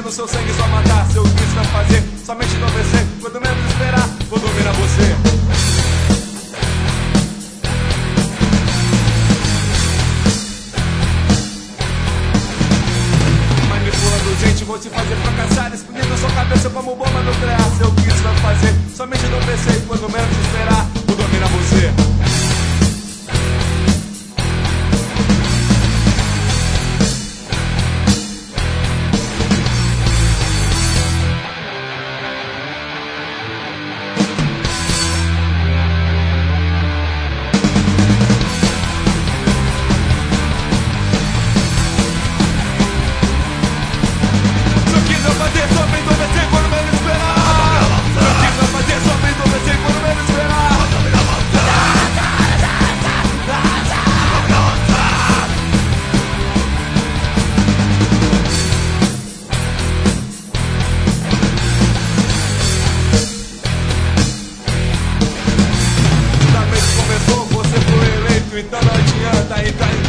todo seu sangue só matar. Seu vício vai fazer somente enlouquecer. Quando menos esperar, vou dominar você. Gente, vou te fazer fracassar, explodindo sua cabeça como bomba nuclear. Seu que isso vai fazer, somente enlouquecer. E quando menos esperar, vou dominar você. Então não adianta,